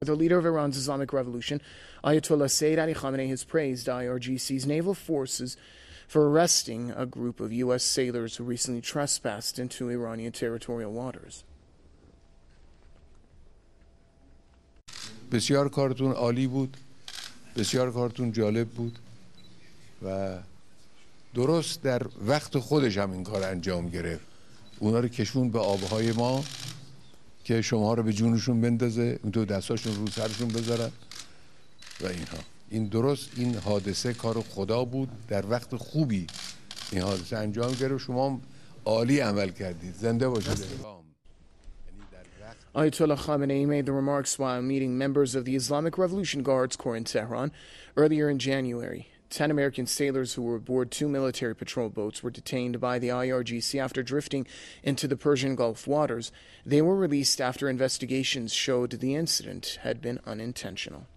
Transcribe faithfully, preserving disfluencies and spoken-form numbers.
The leader of Iran's Islamic Revolution, Ayatollah Sayyid Ali Khamenei, has praised I R G C's naval forces for arresting a group of U S sailors who recently trespassed into Iranian territorial waters. بسیار کارتون عالی بود، بسیار کارتون جالب بود و درست در وقت خودش هم این کار انجام گرفت. اونا رو کشون به آبهای ما که شما رو به جونشون بندازه، اون تو دستاشون رو سرشون بذارن و اینها. این درست این حادثه کار خدا بود، در وقت خوبی این حادثه انجام گرفت. شما عالی عمل کردید. زنده باشید. Ayatollah Khamenei made the remarks while meeting members of the Islamic Revolution Guards Corps in Tehran earlier in January. Ten American sailors who were aboard two military patrol boats were detained by the I R G C after drifting into the Persian Gulf waters. They were released after investigations showed the incident had been unintentional.